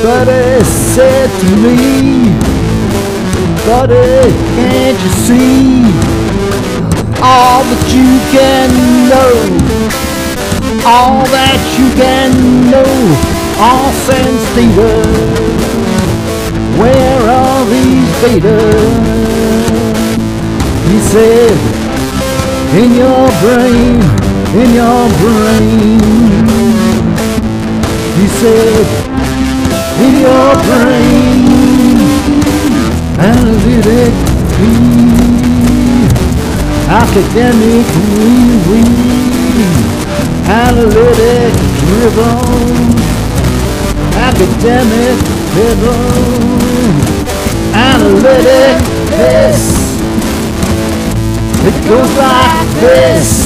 Buddy said to me, buddy, can't you see all that you can know, all that you can know, all sense data? Where are these data? He said, in your brain, in your brain. He said, in your brain, analytically, academically, analytic driven, academic driven, analytic this. It goes like this.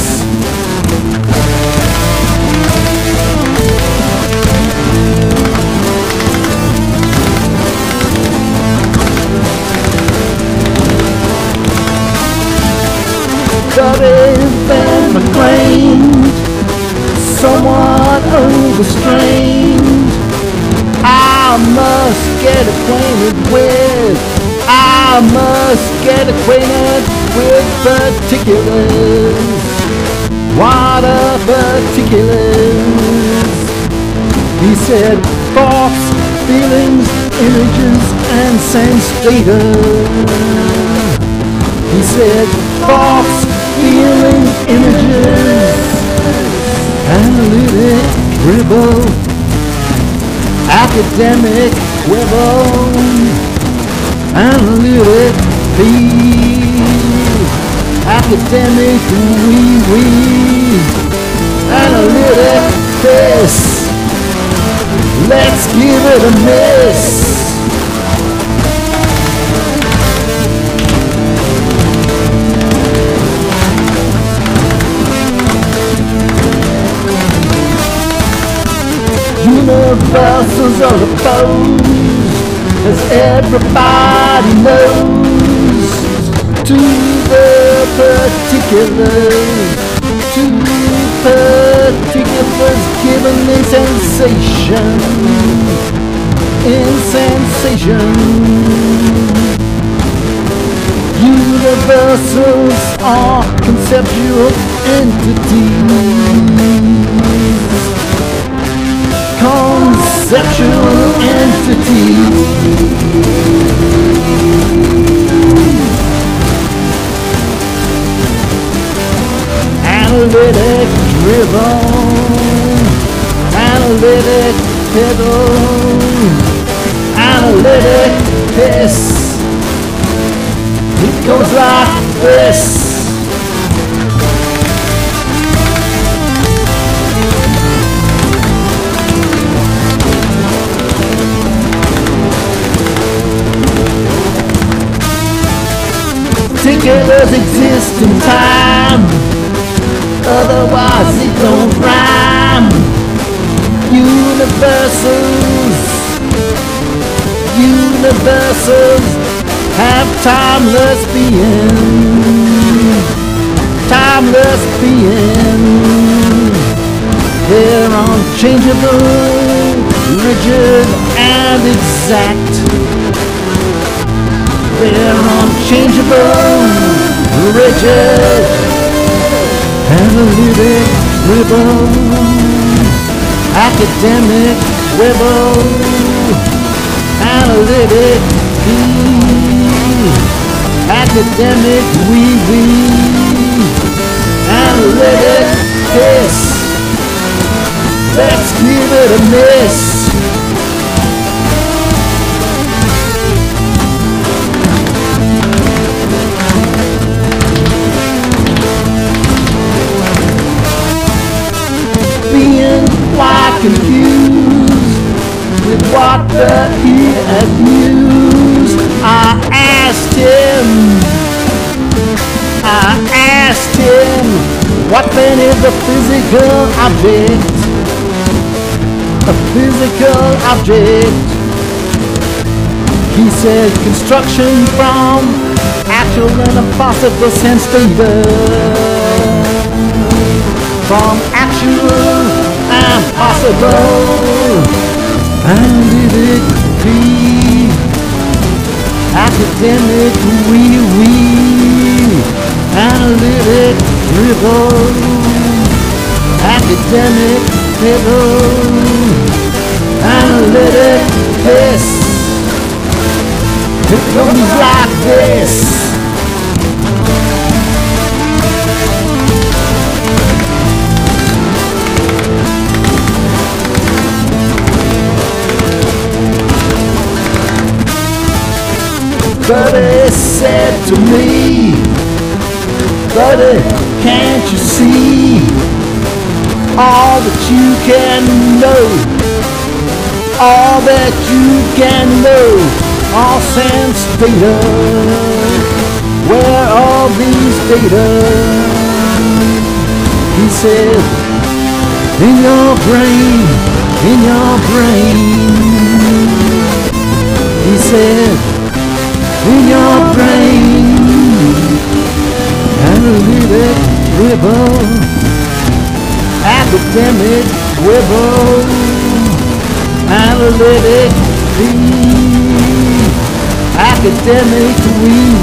Studied and acclaimed, somewhat overstrained. I must get acquainted with, I must get acquainted with particulars. What are particulars? He said, thoughts, feelings, images, and sense data. He said, thoughts, feelings, images, analytic dribble, academic quibble, analytic feel, academic wee-wee, analytic this. Let's give it a miss. Universals are opposed, as everybody knows, to the particulars, given in sensation, in sensation. Universals are conceptual entities, conceptual entities. Analytic driven, analytic driven, analytic this. It goes like this. Particulars exist in time, otherwise it don't rhyme. Universals, universals have timeless being, timeless being. They're unchangeable, rigid and exact. They're unchangeable, rigid, analytic dribble, academic quibble, analytic feel, academic wee-wee, analytic piss. Let's give it a miss. Confused with what he had used. I asked him, what then is a physical object? A physical object. He said, construction from actual and impossible sense data. From actual and possible analytic B, academic wee, analytic dribble, academic dribble, analytic this. It goes like this. Buddy said to me, buddy, can't you see all that you can know, all that you can know, all sense data, where all these data, he said, in your brain, he said, in your brain, analytic dribble, academic dribble, analytic B, academic we.